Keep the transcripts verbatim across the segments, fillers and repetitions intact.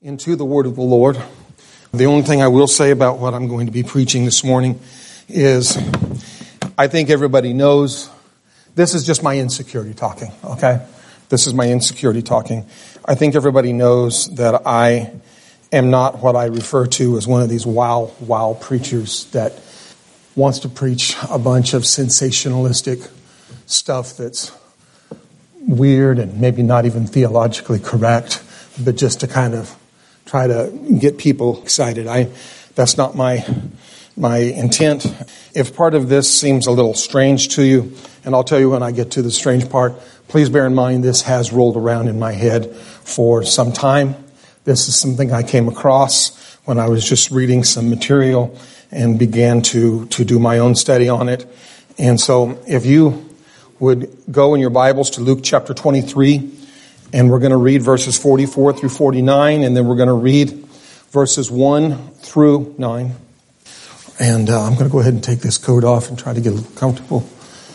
into the word of the Lord. The only thing I will say about what I'm going to be preaching this morning is I think everybody knows this is just my insecurity talking, okay? This is my insecurity talking. I think everybody knows that I am not what I refer to as one of these wow, wow preachers that wants to preach a bunch of sensationalistic stuff that's weird and maybe not even theologically correct, but just to kind of try to get people excited. I that's not my my intent. If part of this seems a little strange to you, and I'll tell you when I get to the strange part, please bear in mind this has rolled around in my head for some time. This is something I came across when I was just reading some material and began to, to do my own study on it. And so if you would go in your Bibles to Luke chapter twenty-three, and we're going to read verses forty-four through forty-nine, and then we're going to read verses one through nine. And uh, I'm going to go ahead and take this coat off and try to get a little comfortable.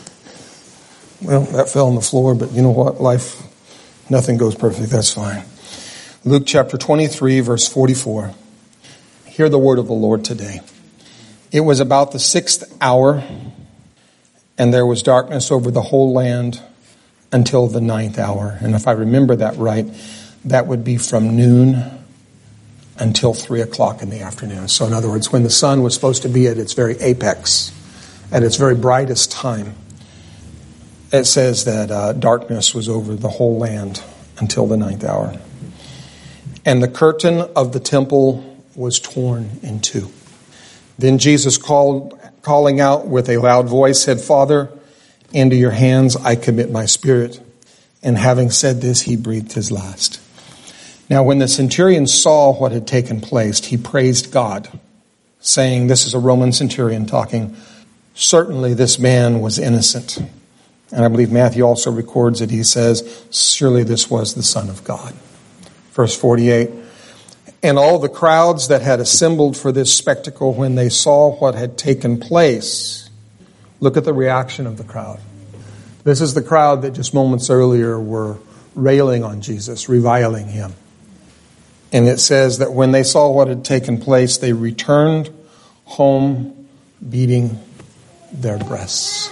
Well, that fell on the floor, but you know what? Life, nothing goes perfect. That's fine. Luke chapter twenty-three, verse forty-four. Hear the word of the Lord today. It was about the sixth hour, and there was darkness over the whole land until the ninth hour. And if I remember that right, that would be from noon until three o'clock in the afternoon. So in other words, when the sun was supposed to be at its very apex, at its very brightest time, it says that uh, darkness was over the whole land until the ninth hour. And the curtain of the temple was torn in two. Then Jesus called, calling out with a loud voice, said, "Father, into your hands I commit my spirit." And having said this, he breathed his last. Now when the centurion saw what had taken place, he praised God, saying, this is a Roman centurion talking, "Certainly this man was innocent." And I believe Matthew also records it. He says, "Surely this was the Son of God." Verse forty-eight, and all the crowds that had assembled for this spectacle, when they saw what had taken place, look at the reaction of the crowd. This is the crowd that just moments earlier were railing on Jesus, reviling him. And it says that when they saw what had taken place, they returned home beating their breasts.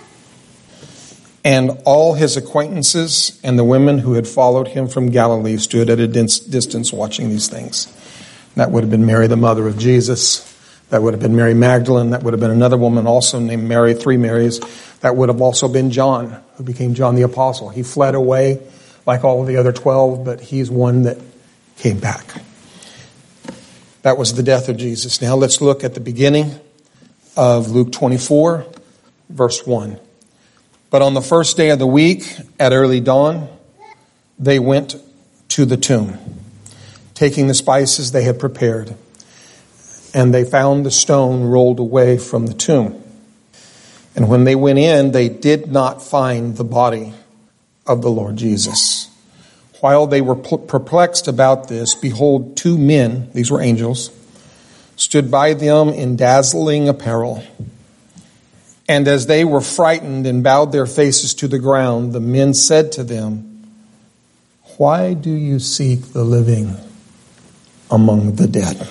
And all his acquaintances and the women who had followed him from Galilee stood at a distance watching these things. That would have been Mary, the mother of Jesus. That would have been Mary Magdalene. That would have been another woman also named Mary, three Marys. That would have also been John, who became John the Apostle. He fled away like all of the other twelve, but he's one that came back. That was the death of Jesus. Now let's look at the beginning of Luke twenty-four, verse one. But on the first day of the week, at early dawn, they went to the tomb, taking the spices they had prepared. And they found the stone rolled away from the tomb. And when they went in, they did not find the body of the Lord Jesus. While they were perplexed about this, behold, two men, these were angels, stood by them in dazzling apparel. And as they were frightened and bowed their faces to the ground, the men said to them, "Why do you seek the living among the dead?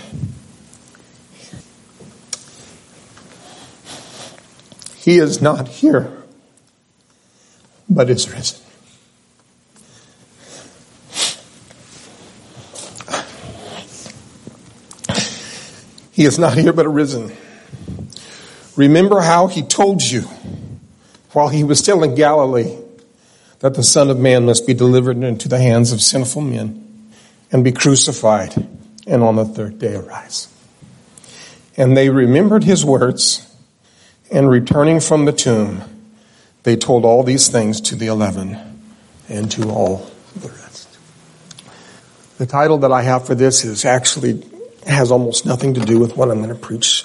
He is not here, but is risen. He is not here, but risen. Remember how he told you while he was still in Galilee that the Son of Man must be delivered into the hands of sinful men and be crucified and on the third day arise." And they remembered his words, and returning from the tomb, they told all these things to the eleven and to all the rest. The title that I have for this is actually has almost nothing to do with what I'm going to preach.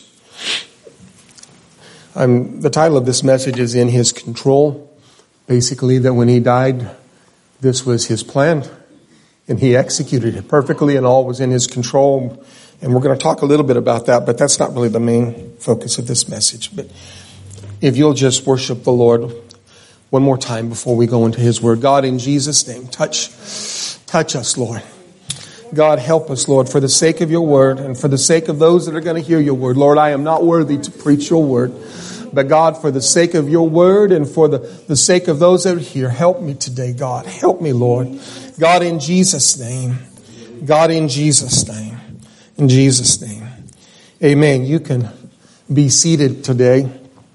Um, the title of this message is "In His Control." Basically, that when he died, this was his plan, and he executed it perfectly, and all was in his control. And we're going to talk a little bit about that, but that's not really the main focus of this message. But if you'll just worship the Lord one more time before we go into his word. God, in Jesus' name, touch, touch us, Lord. God, help us, Lord, for the sake of your word and for the sake of those that are going to hear your word. Lord, I am not worthy to preach your word. But God, for the sake of your word and for the, the sake of those that are here, help me today, God. Help me, Lord. God, in Jesus' name. God, in Jesus' name. In Jesus' name. Amen. You can be seated today.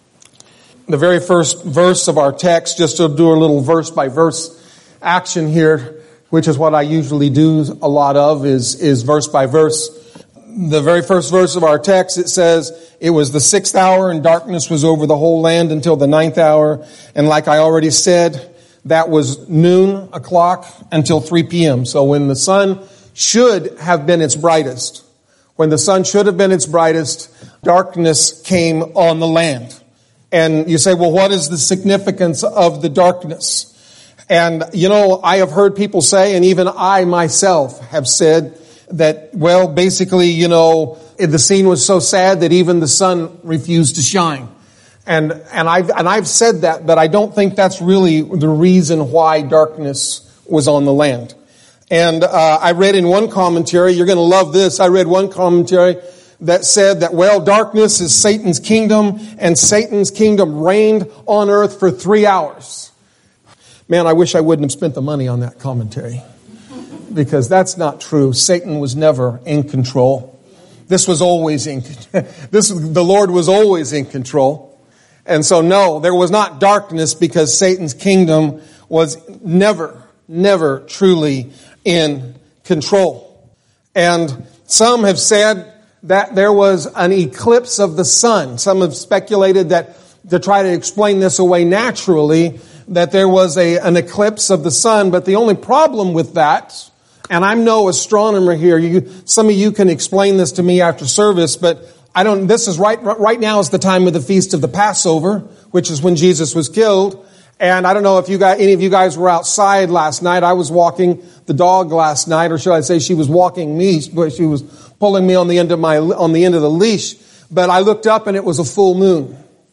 The very first verse of our text, just to do a little verse by verse action here, which is what I usually do a lot of, is, is verse by verse. The very first verse of our text, it says, it was the sixth hour and darkness was over the whole land until the ninth hour. And like I already said, that was noon o'clock until three p.m. So when the sun should have been its brightest, when the sun should have been its brightest, darkness came on the land. And you say, well, what is the significance of the darkness? And, you know, I have heard people say, and even I myself have said, that, well, basically, you know, the scene was so sad that even the sun refused to shine. And, and I've, and I've said that, but I don't think that's really the reason why darkness was on the land. And, uh, I read in one commentary, you're going to love this, I read one commentary that said that, well, darkness is Satan's kingdom, and Satan's kingdom reigned on earth for three hours. Man, I wish I wouldn't have spent the money on that commentary. Because that's not true. Satan was never in control. This was always in, this, the Lord was always in control. And so no, there was not darkness because Satan's kingdom was never, never truly in control. And some have said that there was an eclipse of the sun. Some have speculated that to try to explain this away naturally, that there was a, an eclipse of the sun. But the only problem with that, and I'm no astronomer here. You, some of you can explain this to me after service, but I don't, this is right, right now is the time of the Feast of the Passover, which is when Jesus was killed. And I don't know if you guys, any of you guys were outside last night. I was walking the dog last night, or should I say she was walking me, but she was pulling me on the end of my, on the end of the leash. But I looked up and it was a full moon.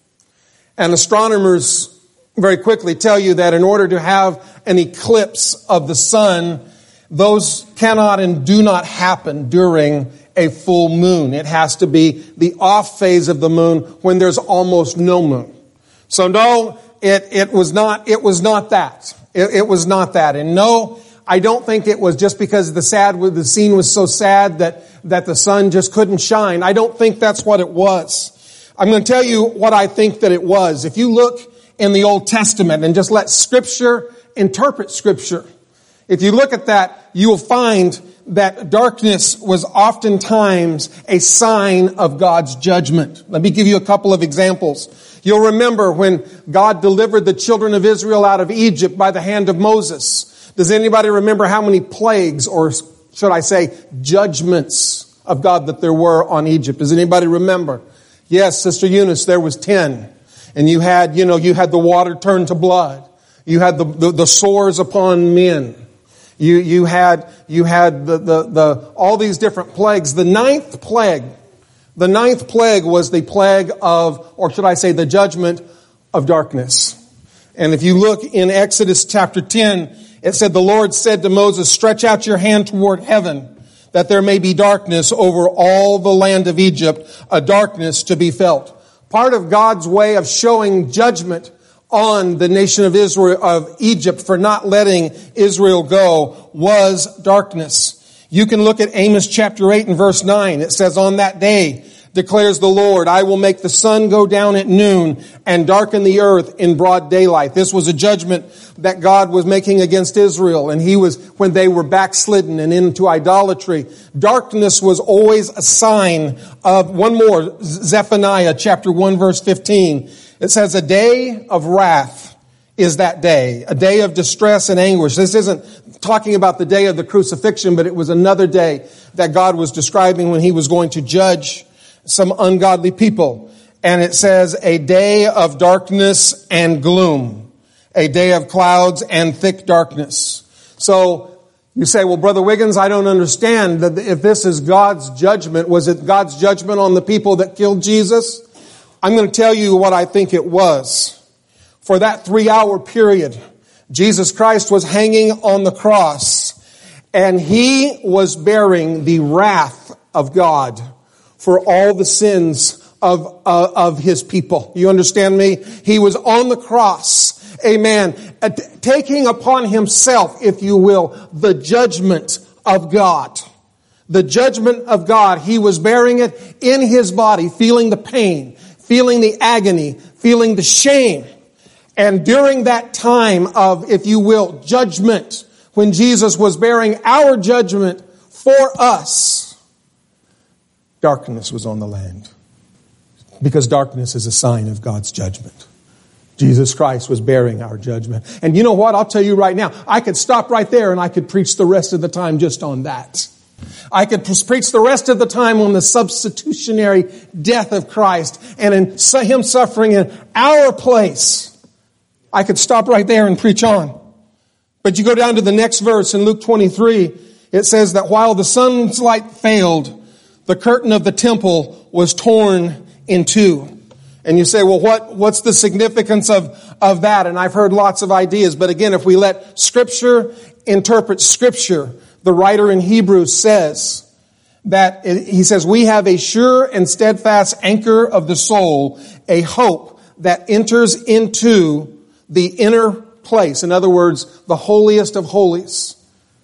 And astronomers very quickly tell you that in order to have an eclipse of the sun, those cannot and do not happen during a full moon. It has to be the off phase of the moon when there's almost no moon. So no, it, it was not, it was not that. It, it was not that. And no, I don't think it was just because the sad, the scene was so sad that, that the sun just couldn't shine. I don't think that's what it was. I'm going to tell you what I think that it was. If you look in the Old Testament and just let Scripture interpret Scripture, if you look at that, you will find that darkness was oftentimes a sign of God's judgment. Let me give you a couple of examples. You'll remember when God delivered the children of Israel out of Egypt by the hand of Moses. Does anybody remember how many plagues, or should I say judgments of God that there were on Egypt? Does anybody remember? Yes, Sister Eunice, there was ten. And you had, you know, you had the water turn to blood. You had the, the, the sores upon men. You, you had, you had the, the, the, all these different plagues. The ninth plague, the ninth plague was the plague of, or should I say the judgment of darkness. And if you look in Exodus chapter ten, it said, the Lord said to Moses, stretch out your hand toward heaven, that there may be darkness over all the land of Egypt, a darkness to be felt. Part of God's way of showing judgment on the nation of Israel, of Egypt, for not letting Israel go was darkness. You can look at Amos chapter eight and verse nine. It says, on that day, declares the Lord, I will make the sun go down at noon and darken the earth in broad daylight. This was a judgment that God was making against Israel, and he was, when they were backslidden and into idolatry. Darkness was always a sign of, one more, Zephaniah chapter one verse fifteen. It says, a day of wrath is that day, a day of distress and anguish. This isn't talking about the day of the crucifixion, but it was another day that God was describing when he was going to judge some ungodly people. And it says, a day of darkness and gloom, a day of clouds and thick darkness. So you say, well, Brother Wiggins, I don't understand that if this is God's judgment. Was it God's judgment on the people that killed Jesus? I'm going to tell you what I think it was. For that three hour period, Jesus Christ was hanging on the cross. And he was bearing the wrath of God for all the sins of, uh, of his people. You understand me? He was on the cross. Amen. Uh, t- taking upon himself, if you will, the judgment of God. The judgment of God. He was bearing it in his body, feeling the pain, feeling the agony, feeling the shame. And during that time of, if you will, judgment, when Jesus was bearing our judgment for us, darkness was on the land. Because darkness is a sign of God's judgment. Jesus Christ was bearing our judgment. And you know what? I'll tell you right now, I could stop right there and I could preach the rest of the time just on that. I could preach the rest of the time on the substitutionary death of Christ and in him suffering in our place. I could stop right there and preach on. But you go down to the next verse in Luke twenty-three, it says that while the sun's light failed, the curtain of the temple was torn in two. And you say, well, what, what's the significance of, of that? And I've heard lots of ideas. But again, if we let Scripture interpret Scripture, the writer in Hebrews says that, he says, we have a sure and steadfast anchor of the soul, a hope that enters into the inner place. In other words, the holiest of holies.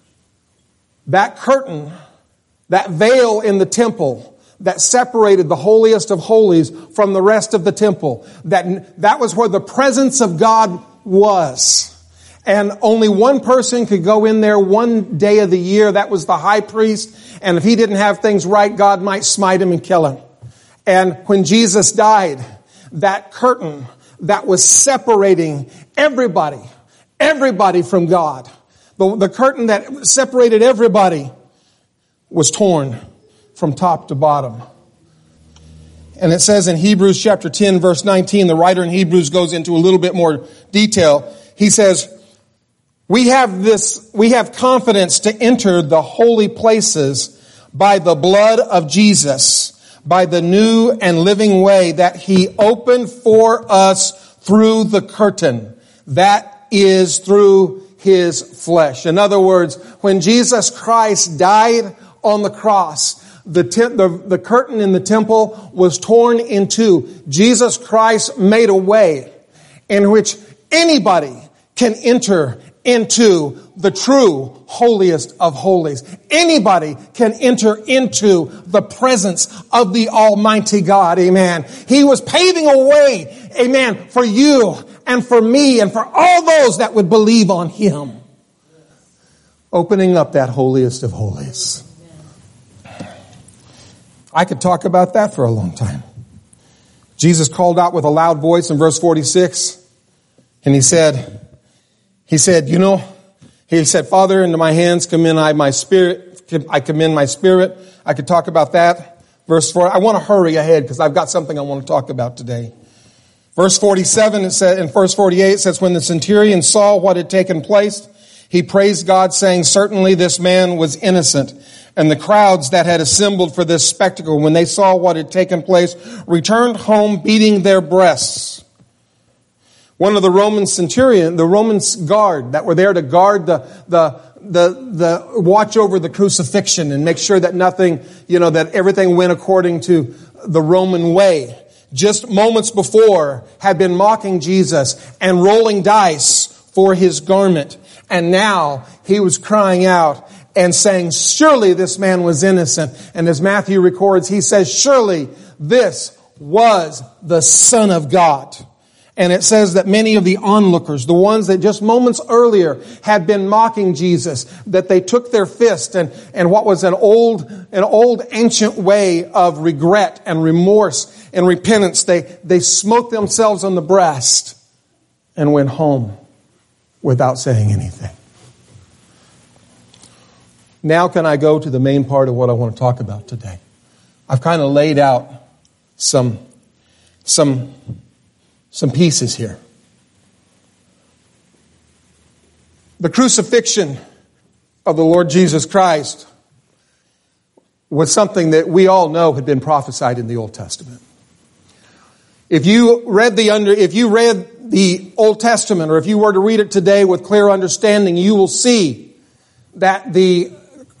That curtain, that veil in the temple, that separated the holiest of holies from the rest of the temple. That, that was where the presence of God was. And only one person could go in there one day of the year. That was the high priest. And if he didn't have things right, God might smite him and kill him. And when Jesus died, that curtain that was separating everybody, everybody from God, the, the curtain that separated everybody was torn from top to bottom. And it says in Hebrews chapter ten, verse nineteen, the writer in Hebrews goes into a little bit more detail. He says, we have this, we have confidence to enter the holy places by the blood of Jesus, by the new and living way that he opened for us through the curtain. That is through his flesh. In other words, when Jesus Christ died on the cross, The, te- the the curtain in the temple was torn in two. Jesus Christ made a way in which anybody can enter into the true holiest of holies. Anybody can enter into the presence of the Almighty God. Amen. He was paving a way, amen, for you and for me and for all those that would believe on him. Opening up that holiest of holies. I could talk about that for a long time. Jesus called out with a loud voice in verse forty-six, and he said, he said, you know, he said, Father, into my hands commend I my spirit, I commend my spirit. I could talk about that. Verse four, I want to hurry ahead because I've got something I want to talk about today. Verse forty-seven, it said, in verse forty-eight, it says, when the centurion saw what had taken place, he praised God, saying, certainly this man was innocent. And the crowds that had assembled for this spectacle, when they saw what had taken place, returned home beating their breasts. One of the Roman centurion, the Roman guard that were there to guard the, the, the, the watch over the crucifixion and make sure that nothing, you know, that everything went according to the Roman way, just moments before had been mocking Jesus and rolling dice for his garment. And now he was crying out and saying, surely this man was innocent. And as Matthew records, he says, surely this was the Son of God. And it says that many of the onlookers, the ones that just moments earlier had been mocking Jesus, that they took their fist and, and what was an old, an old ancient way of regret and remorse and repentance, they, they smote themselves on the breast and went home without saying anything. Now can I go to the main part of what I want to talk about today? I've kind of laid out some, some, some pieces here. The crucifixion of the Lord Jesus Christ was something that we all know had been prophesied in the Old Testament. If you read the under, if you read the Old Testament, or if you were to read it today with clear understanding, you will see that the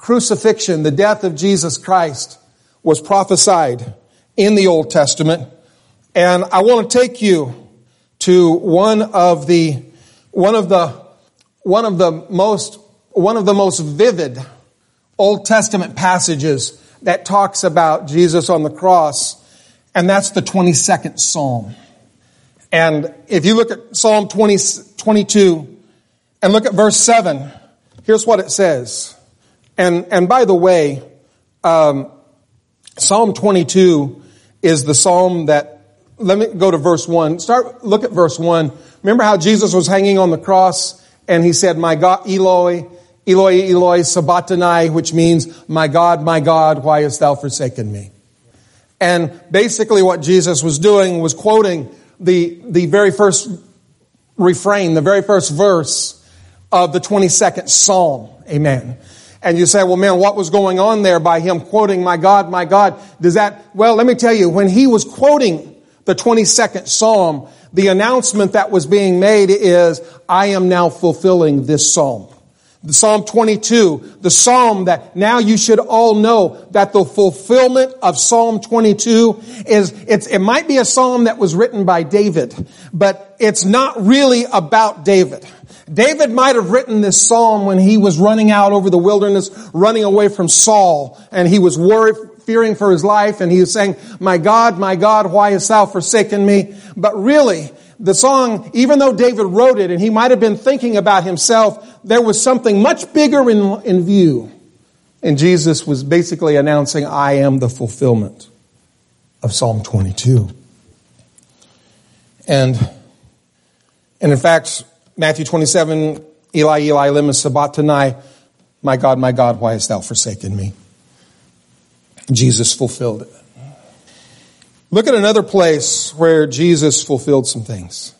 crucifixion, the death of Jesus Christ, was prophesied in the Old Testament. And I want to take you to one of the one of the one of the most one of the most vivid Old Testament passages that talks about Jesus on the cross, and that's the twenty-second Psalm. And if you look at Psalm twenty, twenty-two and look at verse seven, here's what it says. And and by the way, um, Psalm twenty-two is the psalm that, let me go to verse one. Start, look at verse one. Remember how Jesus was hanging on the cross and he said, my God, Eloi, Eloi, Eloi, sabachthani, which means, my God, my God, why hast thou forsaken me? And basically what Jesus was doing was quoting the, the very first refrain, the very first verse of the twenty-second Psalm. Amen. And you say, well, man, what was going on there by him quoting, my God, my God? Does that, well, let me tell you, when he was quoting the twenty-second Psalm, the announcement that was being made is, I am now fulfilling this Psalm. The Psalm twenty-two, the Psalm that now you should all know that the fulfillment of Psalm twenty-two is, it's, it might be a Psalm that was written by David, but it's not really about David. David might have written this psalm when he was running out over the wilderness, running away from Saul, and he was worried, fearing for his life, and he was saying, my God, my God, why hast thou forsaken me? But really, the song, even though David wrote it, and he might have been thinking about himself, there was something much bigger in, in view. And Jesus was basically announcing, I am the fulfillment of Psalm twenty-two. And, and in fact, Matthew twenty-seven, Eli, Eli, lema sabachthani, my God, my God, why hast thou forsaken me? Jesus fulfilled it. Look at another place where Jesus fulfilled some things.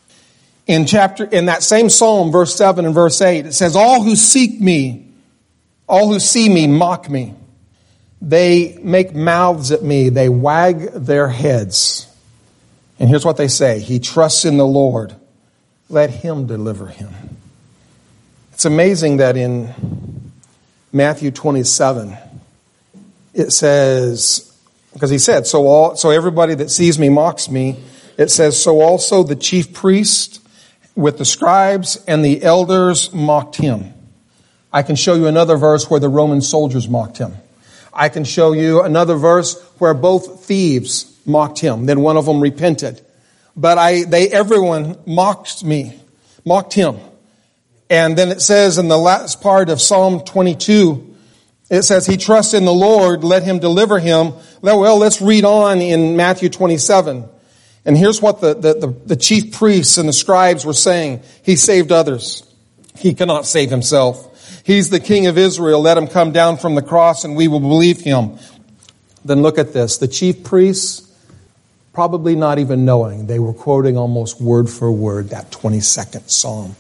In chapter, in that same Psalm, verse seven and verse eight, it says, all who seek me, all who see me mock me. They make mouths at me. They wag their heads. And here's what they say. He trusts in the Lord. Let him deliver him. It's amazing that in Matthew twenty-seven, it says, because he said, so all, so everybody that sees me mocks me. It says, so also the chief priest with the scribes and the elders mocked him. I can show you another verse where the Roman soldiers mocked him. I can show you another verse where both thieves mocked him. Then one of them repented. But I, they, everyone mocked me, mocked him. And then it says in the last part of Psalm twenty-two, it says, he trusts in the Lord, let him deliver him. Well, let's read on in Matthew twenty-seven. And here's what the, the, the, the chief priests and the scribes were saying. He saved others. He cannot save himself. He's the King of Israel. Let him come down from the cross and we will believe him. Then look at this. The chief priests, probably not even knowing, they were quoting almost word for word that twenty-second Psalm.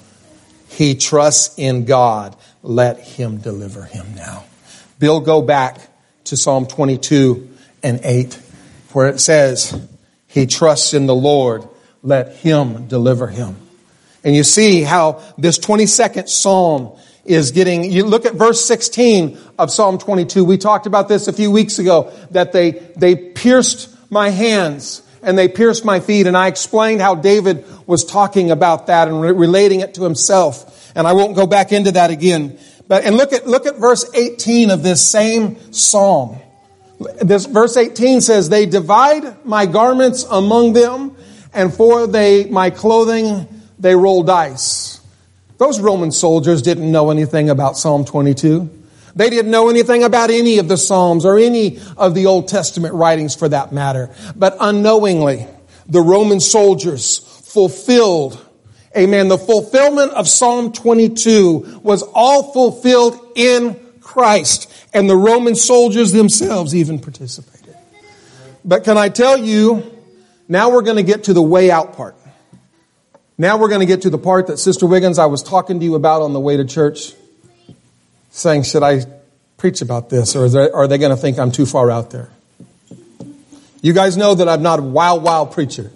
He trusts in God. Let him deliver him now. Bill, go back to Psalm twenty-two and eight, where it says, he trusts in the Lord. Let him deliver him. And you see how this twenty-second Psalm is getting, you look at verse sixteen of Psalm twenty-two. We talked about this a few weeks ago, that they, they pierced my hands and they pierced my feet. And I explained how David was talking about that and re- relating it to himself. And I won't go back into that again. But, and look at, look at verse eighteen of this same Psalm. This verse eighteen says, they divide my garments among them, and for they, my clothing, they roll dice. Those Roman soldiers didn't know anything about Psalm twenty-two. They didn't know anything about any of the Psalms or any of the Old Testament writings for that matter. But unknowingly, the Roman soldiers fulfilled, amen, the fulfillment of Psalm twenty-two was all fulfilled in Christ. And the Roman soldiers themselves even participated. But can I tell you, now we're going to get to the way out part. Now we're going to get to the part that Sister Wiggins, I was talking to you about on the way to church, saying, should I preach about this, or is there, are they going to think I'm too far out there? You guys know that I'm not a wild, wild preacher.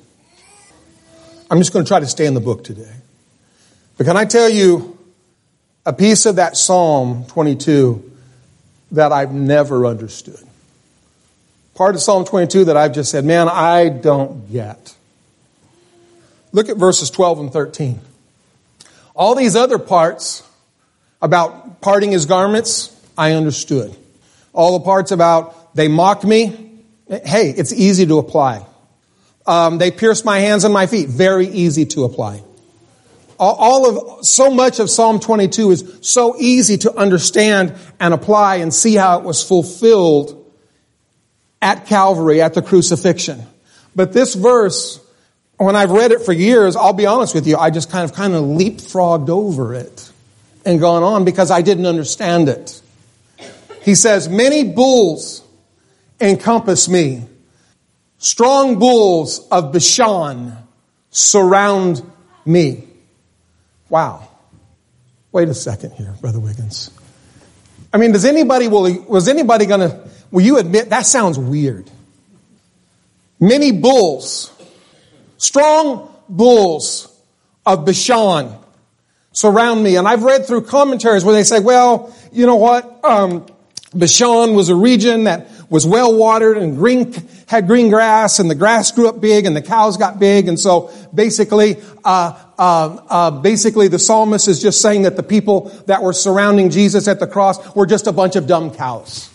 I'm just going to try to stay in the book today. But can I tell you, a piece of that Psalm twenty-two that I've never understood. Part of Psalm twenty-two that I've just said, man, I don't get. Look at verses twelve and thirteen. All these other parts about parting his garments, I understood. All the parts about they mocked me, hey, it's easy to apply. Um, they pierced my hands and my feet, very easy to apply. All, all of, so much of Psalm twenty-two is so easy to understand and apply and see how it was fulfilled at Calvary, at the crucifixion. But this verse, when I've read it for years, I'll be honest with you, I just kind of kind of leapfrogged over it and gone on because I didn't understand it. He says, many bulls encompass me. Strong bulls of Bashan surround me. Wow. Wait a second here, Brother Wiggins. I mean, does anybody, will, was anybody going to, will you admit that sounds weird? Many bulls, strong bulls of Bashan surround me. And I've read through commentaries where they say, well, you know what? Um, Bashan was a region that was well watered and green, had green grass, and the grass grew up big and the cows got big. And so basically, uh, uh, uh, basically the psalmist is just saying that the people that were surrounding Jesus at the cross were just a bunch of dumb cows.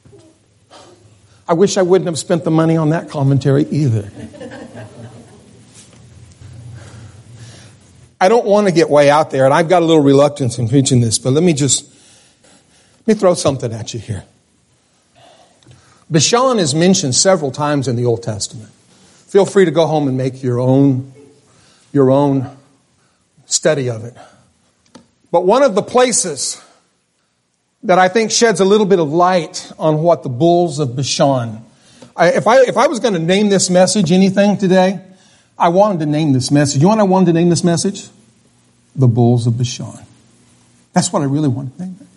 I wish I wouldn't have spent the money on that commentary either. I don't want to get way out there, and I've got a little reluctance in preaching this, but let me just, let me throw something at you here. Bashan is mentioned several times in the Old Testament. Feel free to go home and make your own, your own study of it. But one of the places that I think sheds a little bit of light on what the bulls of Bashan. I, if I if I was going to name this message anything today, I wanted to name this message. You know what I wanted to name this message? The bulls of Bashan. That's what I really wanted to name it.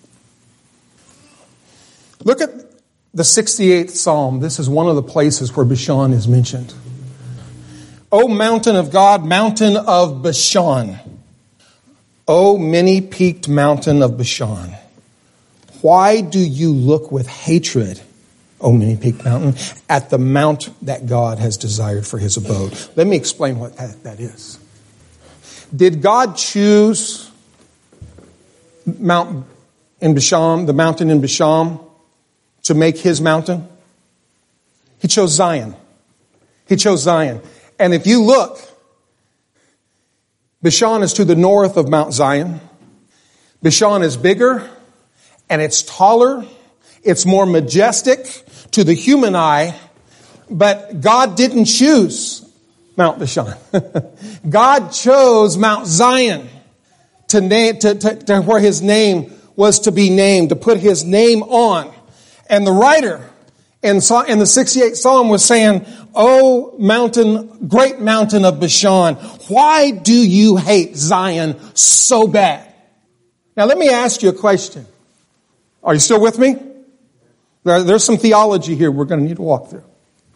Look at the sixty-eighth Psalm. This is one of the places where Bashan is mentioned. O mountain of God, mountain of Bashan. O many-peaked mountain of Bashan. Why do you look with hatred, O many-peaked mountain, at the mount that God has desired for his abode? Let me explain what that, that is. Did God choose Mount in Bashan, the mountain in Bashan, to make his mountain? He chose Zion. He chose Zion. And if you look, Bashan is to the north of Mount Zion. Bashan is bigger. And it's taller, it's more majestic to the human eye, but God didn't choose Mount Bashan. God chose Mount Zion to name, to, to, to where his name was to be named, to put his name on. And the writer in, in the sixty-eighth Psalm was saying, "O mountain, great mountain of Bashan, why do you hate Zion so bad?" Now let me ask you a question. Are you still with me? There, there's some theology here we're going to need to walk through.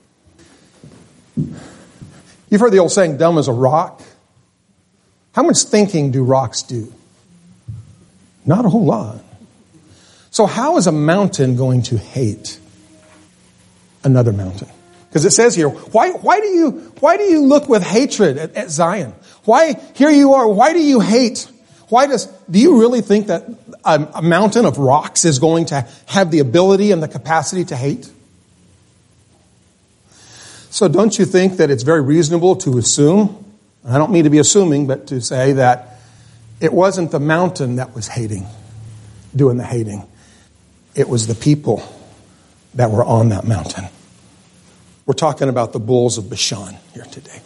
You've heard the old saying, dumb as a rock. How much thinking do rocks do? Not a whole lot. So how is a mountain going to hate another mountain? Because it says here, why, why do you, why do you look with hatred at, at Zion? Why, here you are, why do you hate? Why does, do you really think that a, a mountain of rocks is going to have the ability and the capacity to hate? So don't you think that it's very reasonable to assume, I don't mean to be assuming, but to say that it wasn't the mountain that was hating, doing the hating. It was the people that were on that mountain. We're talking about the bulls of Bashan here today.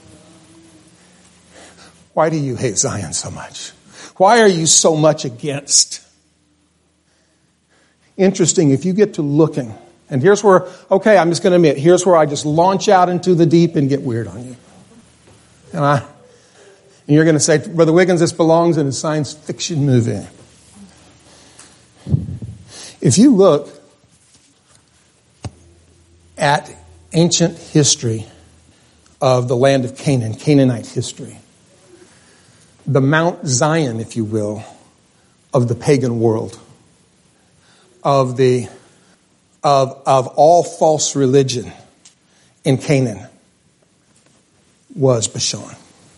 Why do you hate Zion so much? Why are you so much against? Interesting, if you get to looking, and here's where, okay, I'm just going to admit, here's where I just launch out into the deep and get weird on you. And, I, and you're going to say, Brother Wiggins, this belongs in a science fiction movie. If you look at ancient history of the land of Canaan, Canaanite history, the Mount Zion, if you will, of the pagan world, of the of, of all false religion in Canaan was Bashan.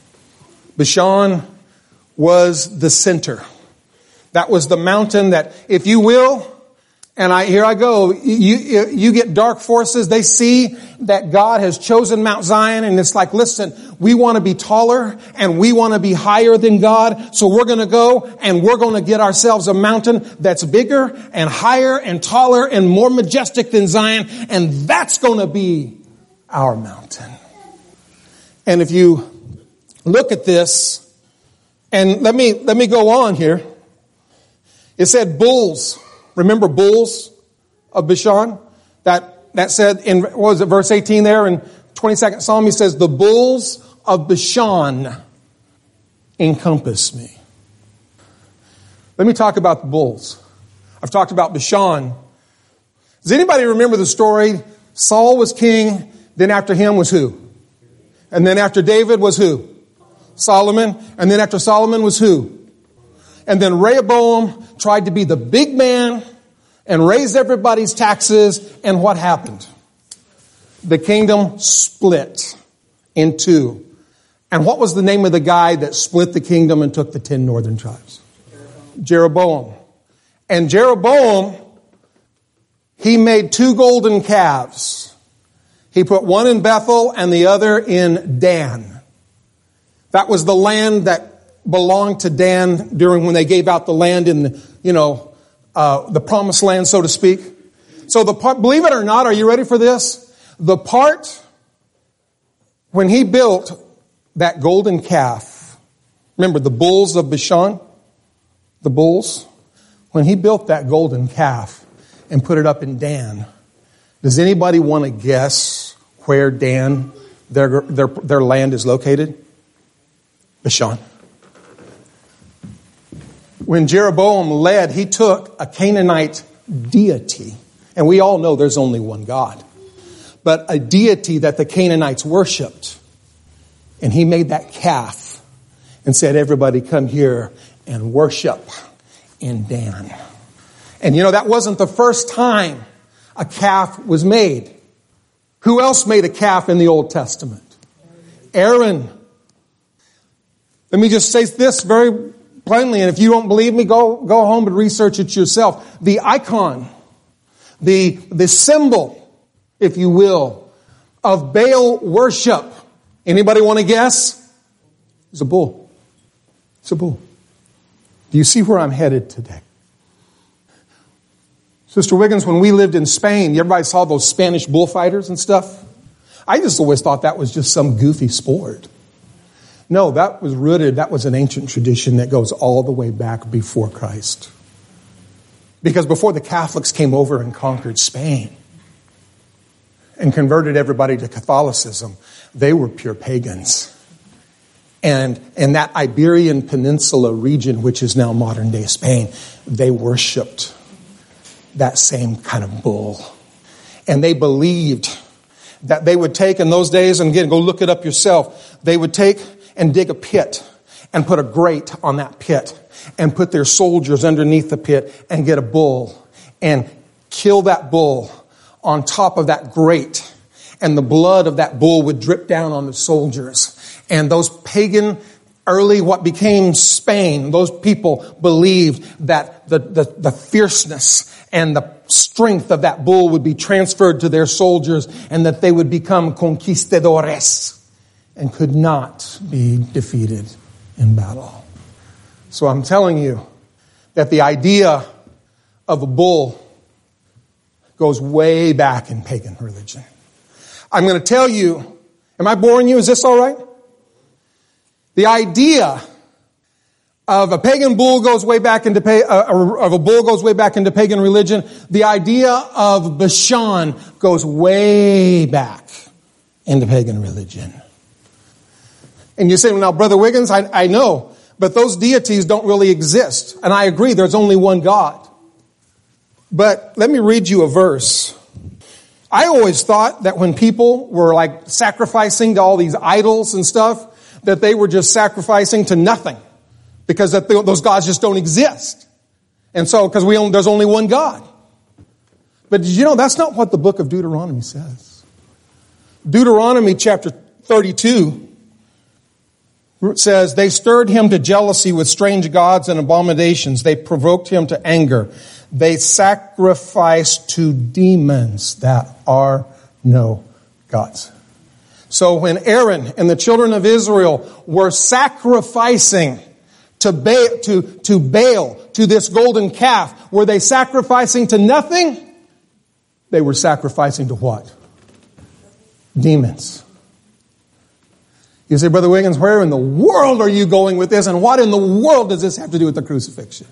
Bashan was the center. That was the mountain that, if you will, and I, here I go, you, you get dark forces, they see that God has chosen Mount Zion, and it's like, listen, we want to be taller and we want to be higher than God, so we're going to go and we're going to get ourselves a mountain that's bigger and higher and taller and more majestic than Zion, and that's going to be our mountain. And if you look at this, and let me, let me go on here. It said bulls. Remember bulls of Bashan? That, that said in, what was it, verse eighteen there in twenty-second Psalm, he says, the bulls of Bashan encompass me. Let me talk about the bulls. I've talked about Bashan. Does anybody remember the story? Saul was king, then after him was who? And then after David was who? Solomon. And then after Solomon was who? And then Rehoboam tried to be the big man and raise everybody's taxes. And what happened? The kingdom split in two. And what was the name of the guy that split the kingdom and took the ten northern tribes? Jeroboam. And Jeroboam, he made two golden calves. He put one in Bethel and the other in Dan. That was the land that belonged to Dan during when they gave out the land in the, you know, uh, the promised land, so to speak. So the part, believe it or not, are you ready for this? The part when he built that golden calf, remember the bulls of Bashan, the bulls, when he built that golden calf and put it up in Dan, does anybody want to guess where Dan, their, their, their land is located? Bashan. When Jeroboam led, he took a Canaanite deity. And we all know there's only one God. But a deity that the Canaanites worshipped. And he made that calf and said, everybody come here and worship in Dan. And you know, that wasn't the first time a calf was made. Who else made a calf in the Old Testament? Aaron. Let me just say this very plainly, and if you don't believe me, go, go home and research it yourself. The icon, the, the symbol, if you will, of Baal worship. Anybody want to guess? It's a bull. It's a bull. Do you see where I'm headed today? Sister Wiggins, when we lived in Spain, everybody saw those Spanish bullfighters and stuff. I just always thought that was just some goofy sport. No, that was rooted, that was an ancient tradition that goes all the way back before Christ. Because before the Catholics came over and conquered Spain and converted everybody to Catholicism, they were pure pagans. And in that Iberian Peninsula region, which is now modern-day Spain, they worshipped that same kind of bull. And they believed that they would take in those days, and again, go look it up yourself, they would take and dig a pit and put a grate on that pit and put their soldiers underneath the pit and get a bull and kill that bull on top of that grate. And the blood of that bull would drip down on the soldiers. And those pagan, early what became Spain, those people believed that the, the, the fierceness and the strength of that bull would be transferred to their soldiers and that they would become conquistadores and could not be defeated in battle. So I'm telling you that the idea of a bull goes way back in pagan religion. I'm going to tell you, am I boring you? Is this all right? The idea of a pagan bull goes way back into uh, of a bull goes way back into pagan religion. The idea of Bashan goes way back into pagan religion. And you say, well, now, Brother Wiggins, I, I know, but those deities don't really exist. And I agree, there's only one God. But let me read you a verse. I always thought that when people were like sacrificing to all these idols and stuff, that they were just sacrificing to nothing. Because that those gods just don't exist. And so, because we only, there's only one God. But did you know that's not what the book of Deuteronomy says? Deuteronomy chapter thirty-two says, they stirred him to jealousy with strange gods and abominations. They provoked him to anger. They sacrificed to demons that are no gods. So when Aaron and the children of Israel were sacrificing to Baal, to, to Baal, to this golden calf, were they sacrificing to nothing? They were sacrificing to what? Demons. You say, Brother Wiggins, where in the world are you going with this? And what in the world does this have to do with the crucifixion?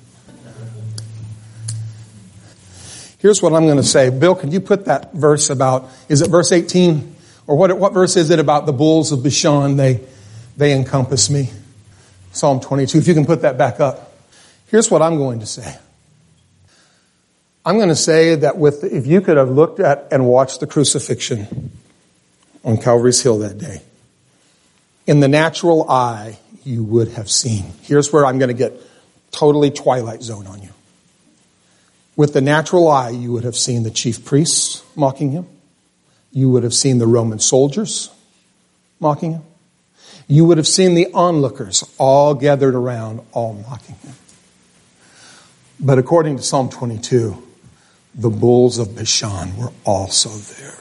Here's what I'm going to say. Bill, can you put that verse about, is it verse eighteen? Or what, what verse is it about the bulls of Bashan? They, they encompass me. Psalm twenty-two. If you can put that back up. Here's what I'm going to say. I'm going to say that with, if you could have looked at and watched the crucifixion on Calvary's Hill that day, in the natural eye, you would have seen. Here's where I'm going to get totally Twilight Zone on you. With the natural eye, you would have seen the chief priests mocking him. You would have seen the Roman soldiers mocking him. You would have seen the onlookers all gathered around, all mocking him. But according to Psalm twenty-two, the bulls of Bashan were also there.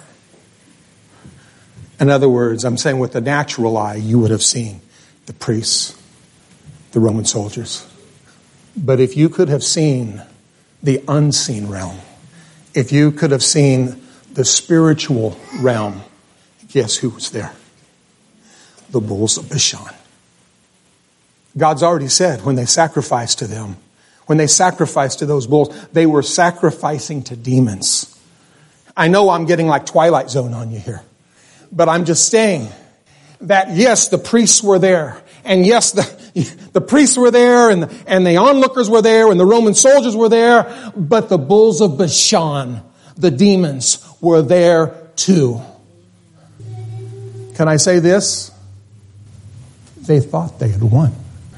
In other words, I'm saying with the natural eye, you would have seen the priests, the Roman soldiers. But if you could have seen the unseen realm, if you could have seen the spiritual realm, guess who was there? The bulls of Bashan. God's already said when they sacrificed to them, when they sacrificed to those bulls, they were sacrificing to demons. I know I'm getting like Twilight Zone on you here. But I'm just saying that, yes, the priests were there. And yes, the, the priests were there and the, and the onlookers were there and the Roman soldiers were there. But the bulls of Bashan, the demons, were there too. Can I say this? They thought they had won.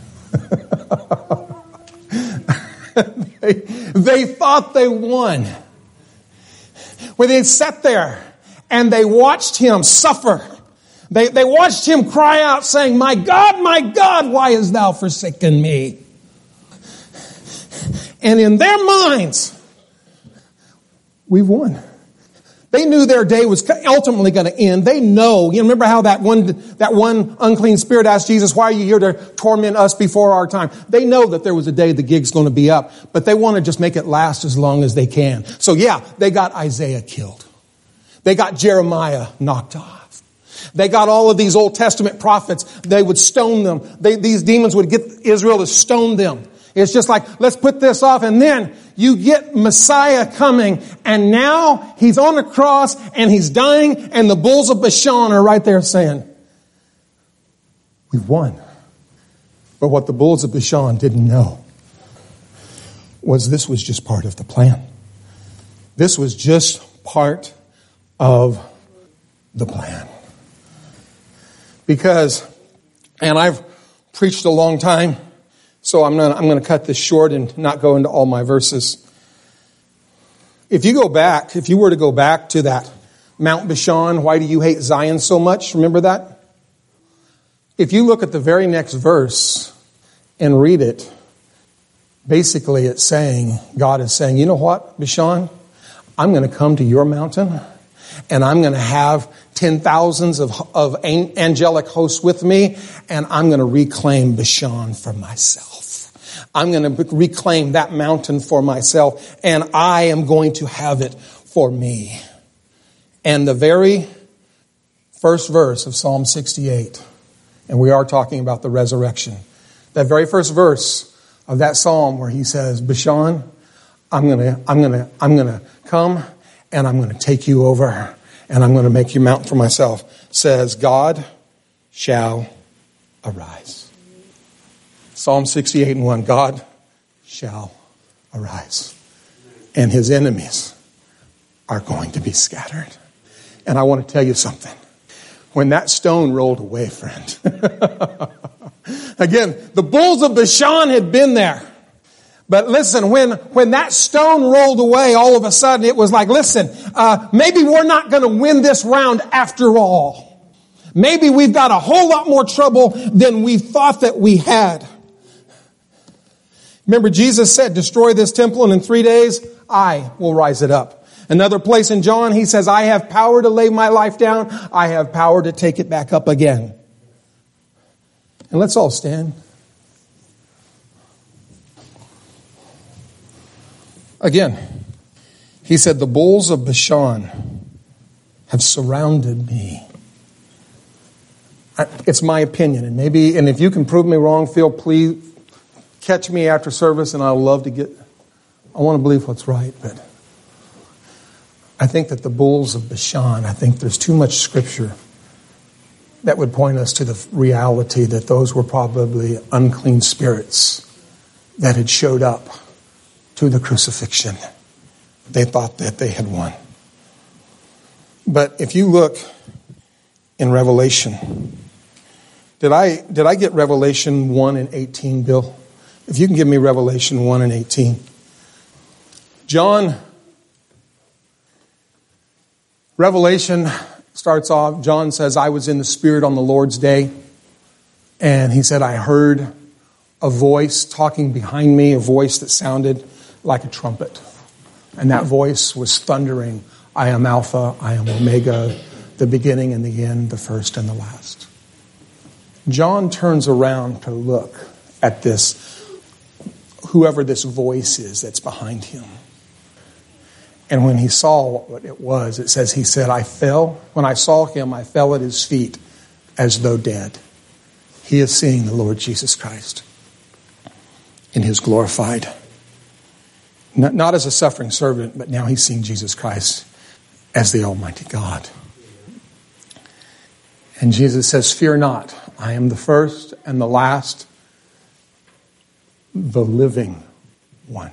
they, they thought they won. When they sat there and they watched him suffer. They, they watched him cry out saying, my God, my God, why hast thou forsaken me? And in their minds, we've won. They knew their day was ultimately going to end. They know. You remember how that one, that one unclean spirit asked Jesus, why are you here to torment us before our time? They know that there was a day the gig's going to be up, but they want to just make it last as long as they can. So yeah, they got Isaiah killed. They got Jeremiah knocked off. They got all of these Old Testament prophets. They would stone them. They, these demons would get Israel to stone them. It's just like, let's put this off. And then you get Messiah coming. And now he's on the cross and he's dying. And the bulls of Bashan are right there saying, we've won. But what the bulls of Bashan didn't know was this was just part of the plan. This was just part of the plan. Because, and I've preached a long time, so I'm not, I'm going to cut this short and not go into all my verses. If you go back, if you were to go back to that Mount Bashan, why do you hate Zion so much? Remember that? If you look at the very next verse and read it, basically it's saying, God is saying, you know what, Bashan? I'm going to come to your mountain and I'm going to have ten thousands of, of angelic hosts with me, and I'm going to reclaim Bashan for myself. I'm going to reclaim that mountain for myself, and I am going to have it for me. And the very first verse of Psalm sixty-eight, and we are talking about the resurrection, that very first verse of that psalm where he says, Bashan, I'm going to, I'm going to, I'm going to come and I'm going to take you over and I'm going to make you mountain for myself, says, God shall arise. Psalm sixty-eight and one, God shall arise. And his enemies are going to be scattered. And I want to tell you something. When that stone rolled away, friend, again, the bulls of Bashan had been there. But listen, when, when that stone rolled away, all of a sudden it was like, listen, uh, maybe we're not going to win this round after all. Maybe we've got a whole lot more trouble than we thought that we had. Remember, Jesus said, destroy this temple and in three days, I will rise it up. Another place in John, he says, I have power to lay my life down. I have power to take it back up again. And let's all stand. Again, he said, the bulls of Bashan have surrounded me. It's my opinion, and maybe, and if you can prove me wrong, feel please catch me after service, and I'll love to get, I want to believe what's right, but I think that the bulls of Bashan, I think there's too much scripture that would point us to the reality that those were probably unclean spirits that had showed up to the crucifixion. They thought that they had won. But if you look in Revelation, did I did I get Revelation one and eighteen, Bill? If you can give me Revelation one and eighteen. John, Revelation starts off, John says, I was in the Spirit on the Lord's day. And he said, I heard a voice talking behind me, a voice that sounded like a trumpet. And that voice was thundering, I am Alpha, I am Omega, the beginning and the end, the first and the last. John turns around to look at this, whoever this voice is that's behind him. And when he saw what it was, it says, he said, I fell, when I saw him, I fell at his feet as though dead. He is seeing the Lord Jesus Christ in his glorified, not, not as a suffering servant, but now he's seeing Jesus Christ as the Almighty God. And Jesus says, fear not, I am the first and the last, the living one.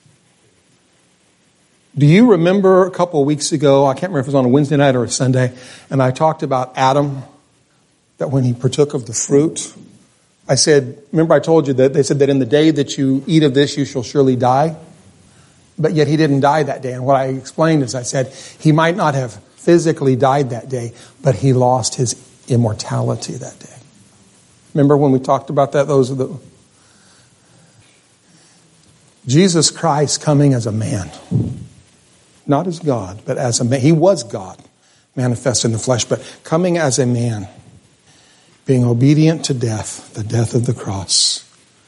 Do you remember a couple of weeks ago, I can't remember if it was on a Wednesday night or a Sunday, and I talked about Adam, that when he partook of the fruit, I said, remember I told you that they said that in the day that you eat of this, you shall surely die. But yet he didn't die that day. And what I explained is I said, he might not have physically died that day, but he lost his immortality that day. Remember when we talked about that? Those are the... Jesus Christ coming as a man. Not as God, but as a man. He was God, manifest in the flesh, but coming as a man. Being obedient to death, the death of the cross.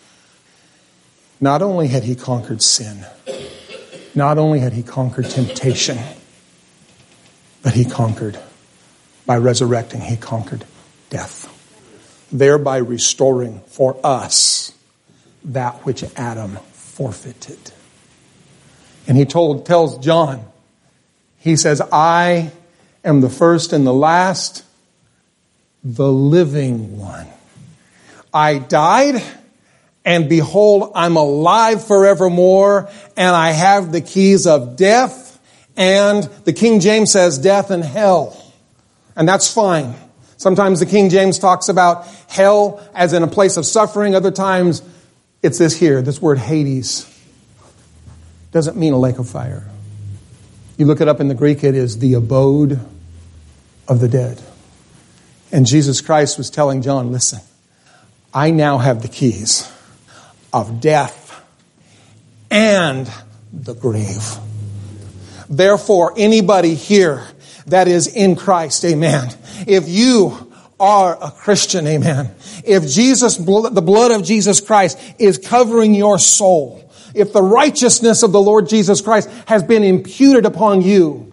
Not only had he conquered sin, not only had he conquered temptation, but he conquered, by resurrecting, he conquered death. Thereby restoring for us that which Adam forfeited. And he told, tells John, he says, I am the first and the last, the living one. I died, and behold, I'm alive forevermore, and I have the keys of death, and the King James says death and hell. And that's fine. Sometimes the King James talks about hell as in a place of suffering. Other times it's this here, this word Hades. Doesn't mean a lake of fire. You look it up in the Greek, it is the abode of the dead. And Jesus Christ was telling John, listen, I now have the keys of death and the grave. Therefore, anybody here that is in Christ, amen. If you are a Christian, amen. If Jesus, the blood of Jesus Christ is covering your soul, if the righteousness of the Lord Jesus Christ has been imputed upon you,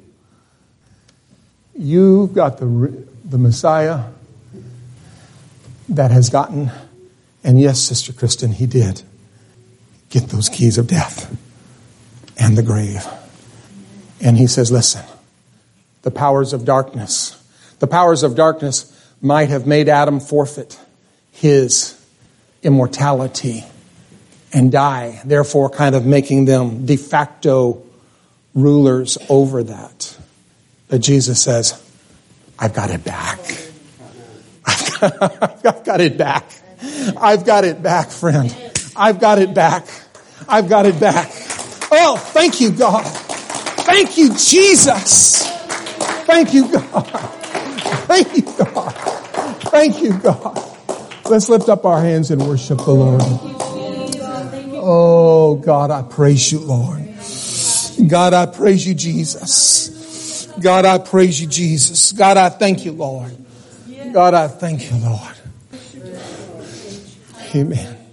you've got the, the Messiah that has gotten, and yes, Sister Kristen, he did get those keys of death and the grave. And he says, listen, the powers of darkness, the powers of darkness might have made Adam forfeit his immortality and die, therefore kind of making them de facto rulers over that. But Jesus says, I've got it back. I've got, I've got it back. I've got it back, friend. I've got it back. I've got it back. Oh, thank you, God. Thank you, Jesus. Thank you, God. Thank you, God. Thank you, God. Let's lift up our hands and worship the Lord. Oh, God, I praise you, Lord. God, I praise you, Jesus. God, I praise you, Jesus. God, I thank you, Lord. God, I thank you, Lord. Amen.